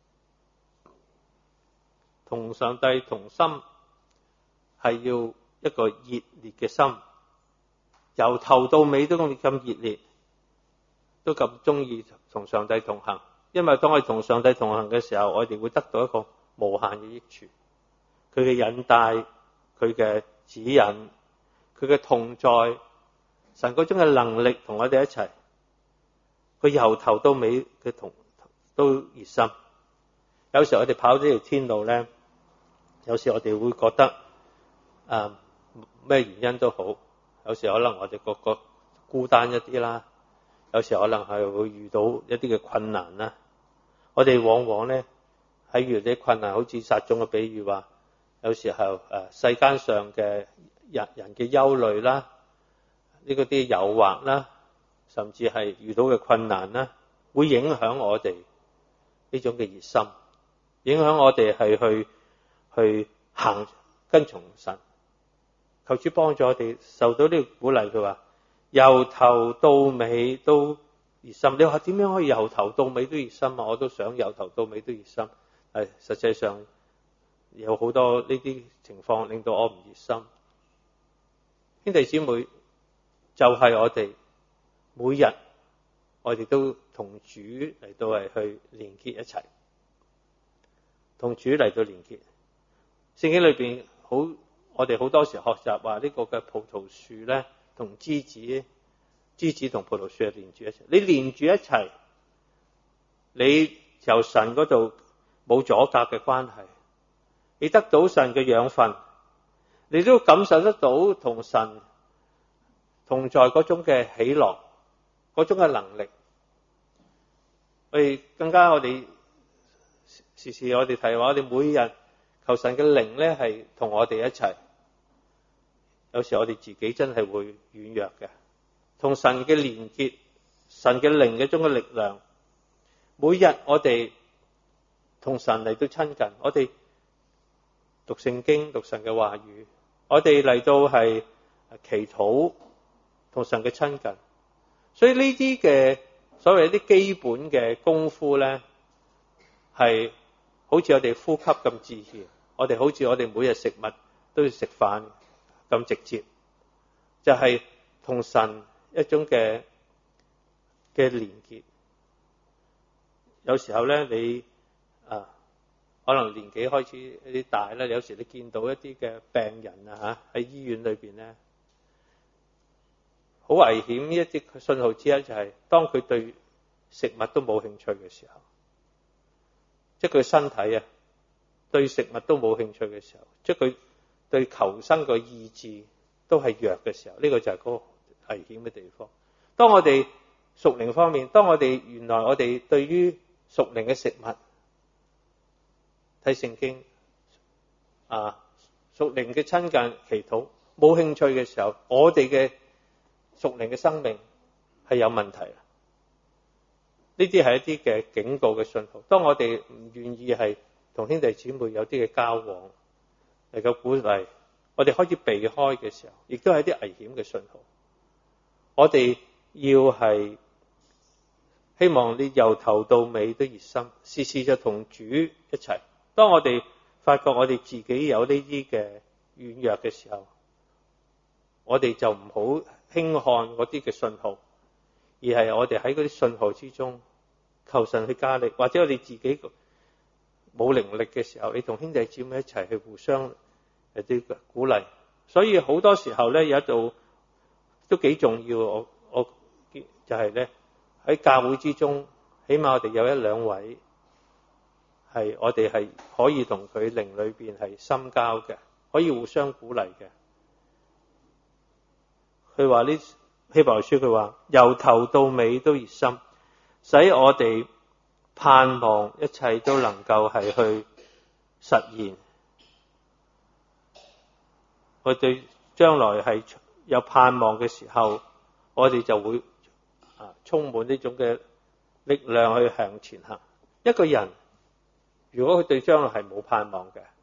同上帝同心係要一個熱烈嘅心，由頭到尾都咁熱烈，都咁中意同上帝同行。因為當我哋同上帝同行嘅時候，我哋會得到一個無限嘅益處。佢嘅引帶，佢嘅指引，佢嘅同在，神嗰種嘅能力同我哋一齊。佢由頭到尾嘅同都熱心。有時候我哋跑呢條天路咧，有時我哋會覺得誒咩、呃、原因都好，有時可能我哋個個孤單一啲啦，有時可能係會遇到一啲嘅困難啦。我哋往往咧喺遇到啲困難，好似撒種嘅比喻話，有時候誒世間上嘅人人嘅憂慮啦，呢個啲誘惑啦，甚至係遇到嘅困難啦，會影響我哋呢種嘅熱心，影響我哋係去去行跟從神。求主幫助我哋受到呢個鼓勵，佢話由頭到尾都熱心。你話點樣可以由頭到尾都熱心啊？我都想由頭到尾都熱心。係實際上有好多呢啲情況令到我唔熱心。兄弟姊妹，就係我哋每日我哋都同主嚟到係去連結一齊，同主嚟到連結。聖經裏邊好，我哋好多時學習話呢個嘅葡萄樹咧，同枝子，枝子同葡萄樹係連住一齊。你連住一齊，你由神嗰度冇阻隔嘅關係，你得到神嘅養分，你都感受得到同神同在嗰種嘅喜樂，嗰種嘅能力。我哋更加我哋時時我哋提話，我哋每日求神嘅靈咧係同我哋一齊。有時我哋自己真係會軟弱嘅，同神嘅連結，神嘅靈嗰種嘅力量。每日我哋同神嚟到親近，我哋讀聖經，讀神嘅話語，我哋嚟到係祈禱，同神嘅親近。所以呢啲嘅所謂一啲基本嘅功夫咧，係好似我哋呼吸咁自然，我哋好似我哋每日食物都要食飯咁直接，就係、是、同神一種嘅嘅連結。有時候咧，你啊可能年紀開始一啲大啦，有時你見到一啲嘅病人啊嚇喺醫院裏邊咧，好危險。一啲信號之一就係、是、當佢對食物都冇興趣嘅時候，即係佢身體啊對食物都冇興趣嘅時候，即係佢對求生嘅意志都係弱嘅時候，呢、這個就係嗰個危險嘅地方。當我哋屬靈方面，當我哋原來我哋對於屬靈嘅食物睇聖經啊，屬靈嘅親近祈禱冇興趣嘅時候，我哋嘅屬靈嘅生命係有問題。呢啲係一啲嘅警告嘅信號。當我哋唔願意係同兄弟姊妹有啲嘅交往嚟夠鼓勵，我哋開始避開嘅時候，亦都係一啲危險嘅信號。我哋要係希望你由頭到尾都熱心，時時就同主一齊。當我哋發覺我哋自己有呢啲嘅軟弱嘅時候，我哋就唔好輕看嗰啲嘅信號， 而係我哋喺嗰啲信號之中求神去加力，或者我哋自己冇靈力嘅時候，你同兄弟姊妹一齊去互相有啲鼓勵。所以好多時候咧，有一度都幾重要，我我就係咧喺教會之中，起碼我哋有一兩位係我哋係可以同佢靈裏邊係深交嘅，可以互相鼓勵嘅。佢話呢希伯來書佢話由頭到尾都熱心，使我哋盼望一切都能夠係去實現。我對將來係有盼望嘅時候，我哋就會啊充滿呢種嘅力量去向前行。一個人如果佢對將來係冇盼望嘅，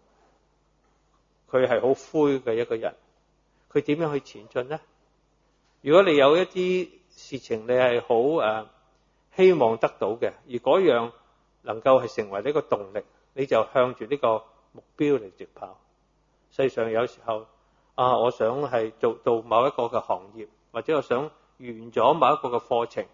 佢係好灰嘅一個人，佢點樣去前進呢？如果你有一啲事情你係好誒希望得到嘅，而嗰樣能夠係成為呢個動力，你就向住呢個目標嚟直跑。世上有時候啊，我想係做到某一個嘅行業，或者我想完咗某一個嘅課程，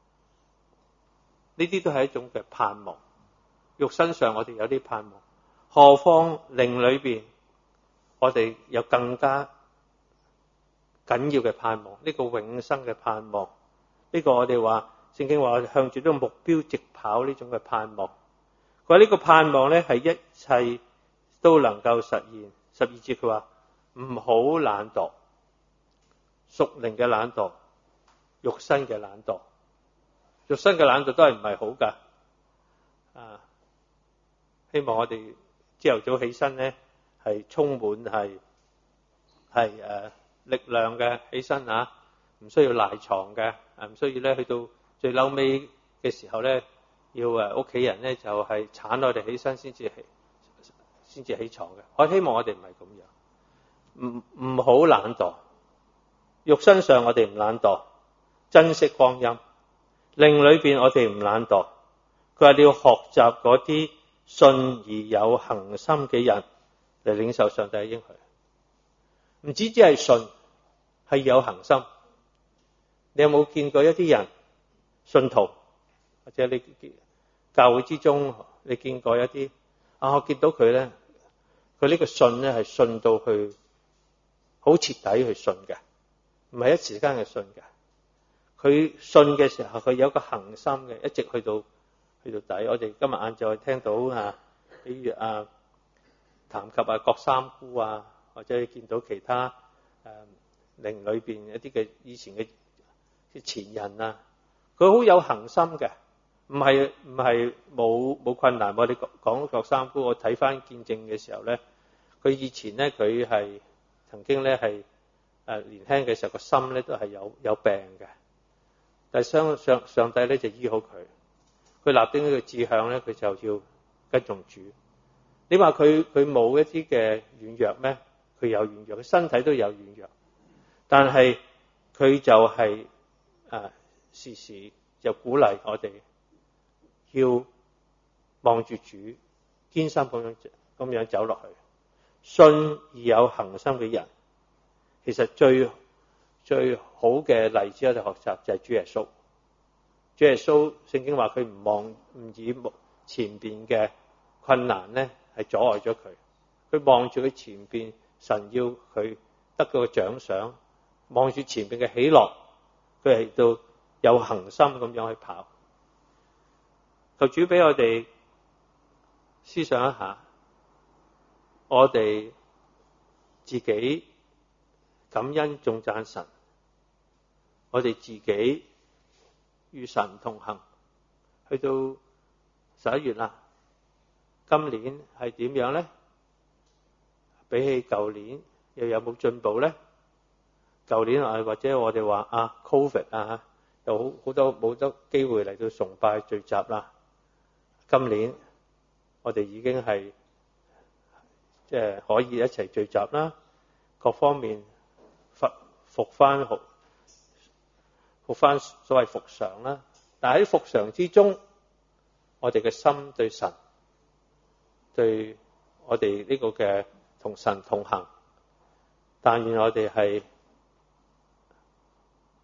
呢啲都係一種嘅盼望。肉身上我哋有啲盼望，何況靈裏邊我哋有更加緊要嘅盼望，呢個永生嘅盼望，呢個我哋話聖經話向住呢個目標直跑呢種嘅盼望。佢話呢個盼望咧係一切都能夠實現。十二節佢話唔好懶惰，屬靈嘅懶惰，肉身嘅懶惰，肉身嘅懶惰都係唔係好噶。啊，希望我哋朝頭早起身咧係充滿係係誒力量嘅起身啊，唔需要賴床嘅，唔需要咧去到最嬲尾嘅時候咧，要誒屋企人咧就係鏟我哋起身先至起。先至起床嘅。我希望我哋唔係咁樣，唔唔好懶惰。肉身上我哋唔懶惰，珍惜光陰。靈裏邊我哋唔懶惰。佢話你要學習嗰啲信而有恆心嘅人嚟領受上帝嘅應許。唔止只係信，係有恆心。你有冇見過一啲人信徒，或者你教會之中你見過一啲啊？我見到佢咧。佢呢個信咧係信到去好徹底去信嘅，唔係一時間嘅信嘅。佢信嘅時候，佢有一個恆心嘅，一直去到去到底。我哋今日晏晝聽到啊，比如啊談及啊郭三姑啊，或者你見到其他誒靈裏邊一啲嘅以前嘅前人啊，佢好有恆心嘅。唔係唔係冇冇困難。我哋講郭三姑，我睇翻見證嘅時候咧，佢以前咧佢係曾經咧係誒年輕嘅時候個心咧都係有有病嘅，但係上上上帝咧就醫好佢。佢立定呢個志向咧，佢就要跟從主。你話佢佢冇一啲嘅軟弱咩？佢有軟弱，佢身體都有軟弱，但係佢就係誒時時就鼓勵我哋。要望住主，堅心咁樣咁樣走落去。信而有恆心嘅人，其實最最好嘅例子我哋學習就係主耶穌。主耶穌聖經話佢唔望唔以前邊嘅困難咧係阻礙咗佢，佢望住佢前邊神要佢得到個獎賞，望住前邊嘅喜樂，佢係到有恆心咁樣去跑。求主俾我哋思想一下，我哋自己感恩頌讚神，我哋自己與神同行。去到十一月啦，今年係點樣呢？比起舊年又有冇進步呢？舊年啊，或者我哋話啊 Covid 啊，有好好多冇得機會嚟到崇拜聚集啦。今年我哋已經係即係可以一齊聚集啦，各方面復復翻復復翻所謂復常啦。但喺復常之中，我哋嘅心對神，對我哋呢個嘅同神同行，但願我哋係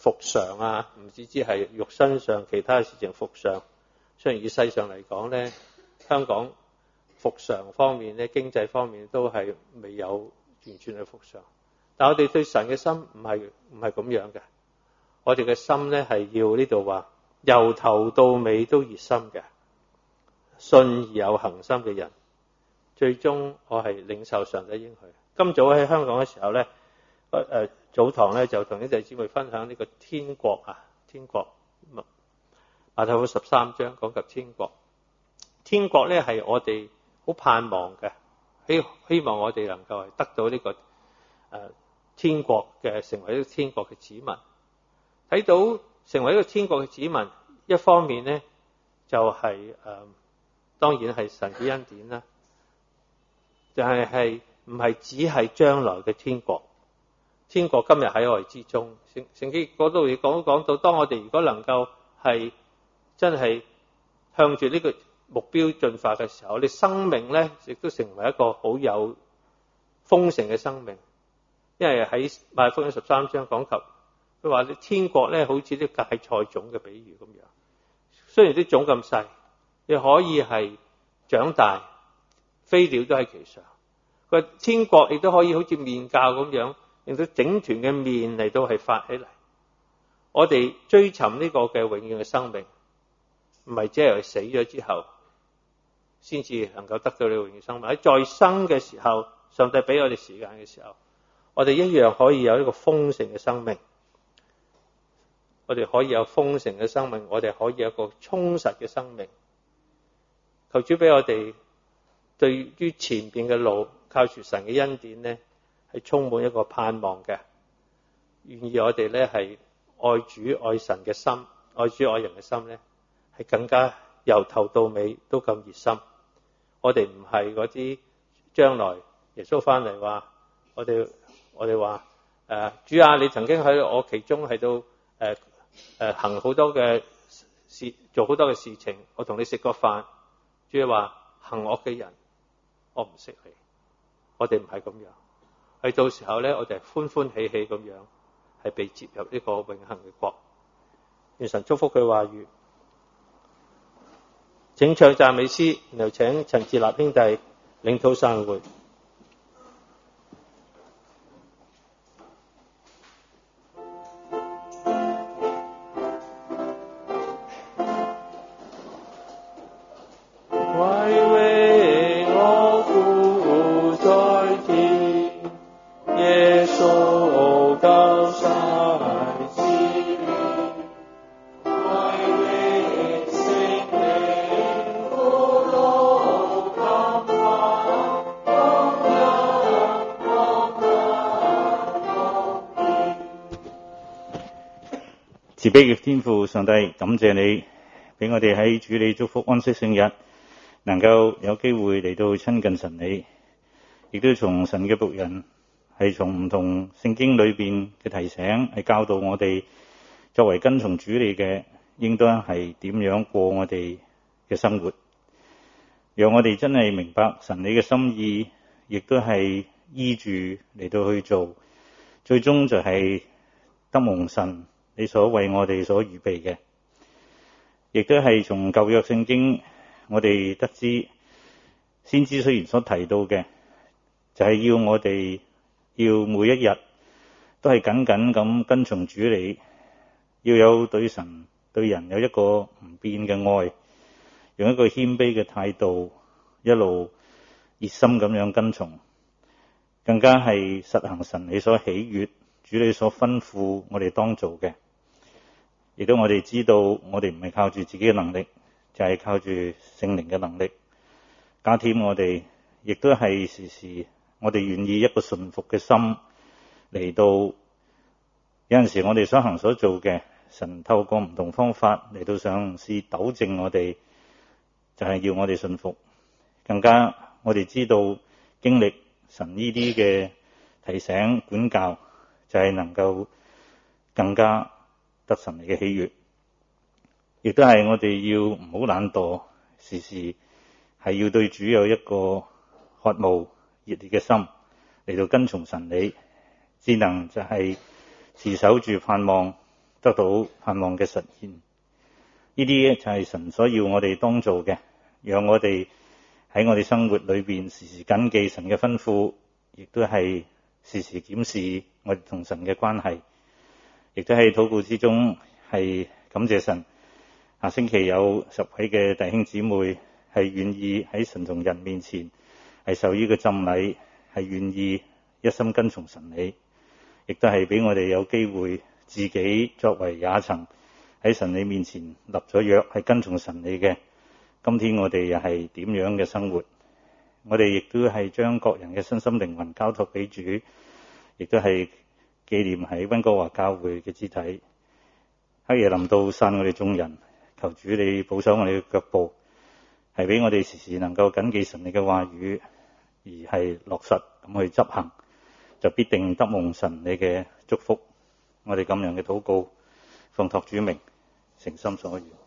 復常啊，唔止只係肉身上其他事情復常。雖然以世上嚟講咧，香港復常方面咧，經濟方面都係未有完全去復常，但我哋對神嘅心唔係唔係咁樣嘅。我哋嘅心咧係要呢度話由頭到尾都熱心嘅，信而有恒心嘅人，最終我係領受上帝應許。今早喺香港嘅時候咧，誒早堂咧就同啲弟兄姊妹分享呢個天國啊，天國馬太福音十三章講及天國。天國咧係我哋好盼望嘅，希希望我哋能夠係得到呢、這個誒、呃、天國嘅，成為一個天國嘅子民。睇到成為一個天國嘅子民，一方面咧就係、是、誒、呃、當然係神嘅恩典啦，但係係唔係只係將來嘅天國。天國今日喺我哋之中，聖聖經嗰度亦講講到，當我哋如果能夠係真係向住呢個目標進發嘅時候，我哋生命咧亦都成為一個好有豐盛嘅生命。因為喺馬太福音十三章講及，佢話你天國咧好似啲芥菜種嘅比喻咁樣，雖然啲種咁細，你可以係長大，飛鳥都喺其上。佢話天國亦都可以好似麵酵咁樣，令到整團嘅麵嚟到係發起嚟。我哋追尋呢個嘅永遠嘅生命，唔係只係死咗之後先至能夠得到呢個永遠生命。喺在生嘅時候，上帝俾我哋時間嘅時候，我哋一樣可以有一個豐盛嘅生命。我哋可以有豐盛嘅生命，我哋可以有一個充實嘅生命。求主俾我哋對於前邊嘅路，靠住神嘅恩典咧，係充滿一個盼望嘅。願意我哋咧係愛主愛神嘅心，愛主愛人嘅心咧，係更加由頭到尾都咁熱心。我哋唔係嗰啲將來耶穌翻嚟話，我哋我哋話誒主啊，你曾經喺我其中喺度誒誒行好多嘅事，做好多嘅事情，我同你食過飯。主要話行惡嘅人，我唔識你。我哋唔係咁樣，係到時候咧，我哋係歡歡喜喜咁樣，係被接入呢個永恆嘅國。願神祝福佢話語。請唱讚美詩，然後請陳志立兄弟領禱散會。 慈悲嘅天父上帝，感謝你俾我哋喺主你祝福安息聖日，能夠有機會嚟到親近神你，亦都從神嘅僕人係從唔同聖經裏邊嘅提醒，係教導我哋作為跟從主你嘅，應當係點樣過我哋嘅生活，讓我哋真係明白神你嘅心意，亦都係依住嚟到去做，最終就係得蒙神你所為我哋所預備嘅。亦都係從舊約聖經我哋得知，先知雖然所提到嘅就係要我哋要每一日都係緊緊咁跟從主你，要有對神對人有一個唔變嘅愛，用一個謙卑嘅態度一路熱心咁樣跟從，更加係實行神你所喜悅主你所吩咐我哋當做嘅。亦都我哋知道，我哋唔係靠住自己嘅能力，就係靠住聖靈嘅能力加添我哋，亦都係時時我哋願意一個順服嘅心嚟到。有陣時我哋所行所做嘅，神透過唔同方法嚟到嘗試糾正我哋，就係要我哋順服。更加我哋知道經歷神呢啲嘅提醒管教，就係能夠更加得神你嘅喜悅。亦都係我哋要唔好懶惰，時時係要對主有一個渴慕熱烈嘅心嚟到跟從神你，只能就係持守住盼望， 得到盼望嘅實現。呢啲就係神所要我哋當做嘅，讓我哋喺我哋生活裏邊時時謹記神嘅吩咐，亦都係時時檢視我哋同神嘅關係，亦都喺禱告之中係感謝神。下星期有十位嘅弟兄姊妹係願意喺神同人面前係受呢個浸禮，係願意一心跟從神理，亦都係俾我哋有機會自己作為也曾喺神理面前立咗約，係跟從神理嘅。今天我哋又係點樣嘅生活？我哋亦都係將各人嘅身心靈魂交託俾主，亦都係紀念喺溫哥華教會嘅肢體。黑夜臨到，散我哋眾人，求主你保守我哋嘅腳步，係俾我哋時時能夠謹記神你嘅話語，而係落實咁去執行，就必定得蒙神你嘅祝福。我哋咁樣嘅禱告，奉託主名，誠心所願。